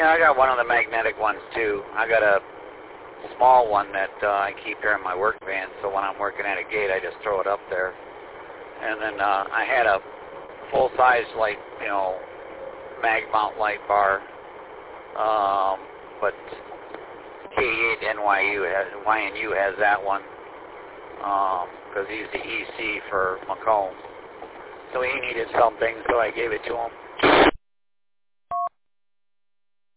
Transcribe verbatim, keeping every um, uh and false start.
Yeah, I got one of the magnetic ones too. I got a small one that uh, I keep here in my work van, so when I'm working at a gate, I just throw it up there. And then uh, I had a full-size, like, you know, mag mount light bar, um, but K eight N Y U has, Y N U has that one, because he's the E C for Macomb. So he needed something, so I gave it to him.